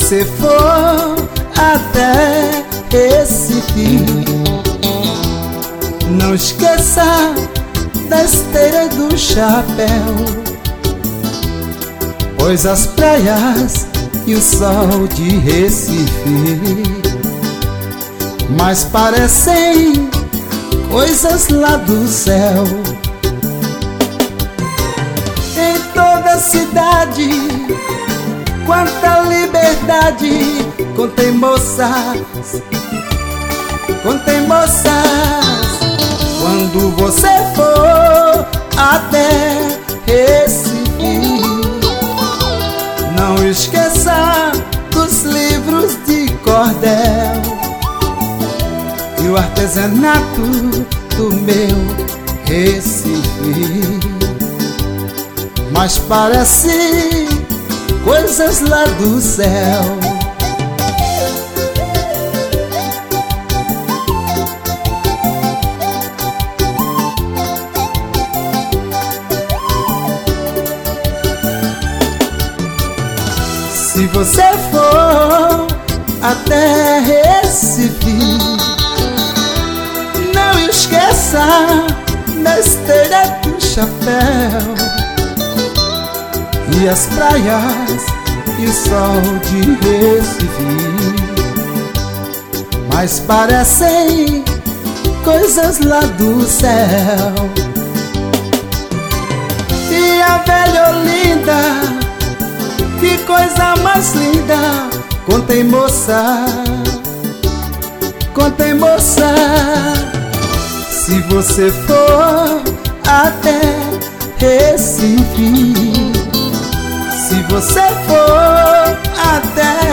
você for até Recife, não esqueça da esteira do chapéu, pois as praias e o sol de Recife mas parecem coisas lá do céu. Em toda a cidade, quanta liberdade, contém moças, quando você for até Recife, não esqueça dos livros de cordel e o artesanato do meu Recife, mas parece coisas lá do céu. Se você for até Recife, não esqueça da esteira do chapéu e as praias e o sol de Recife, mas parecem coisas lá do céu. E a velha Olinda, que coisa mais linda, contém moça, se você for até Recife, se você for até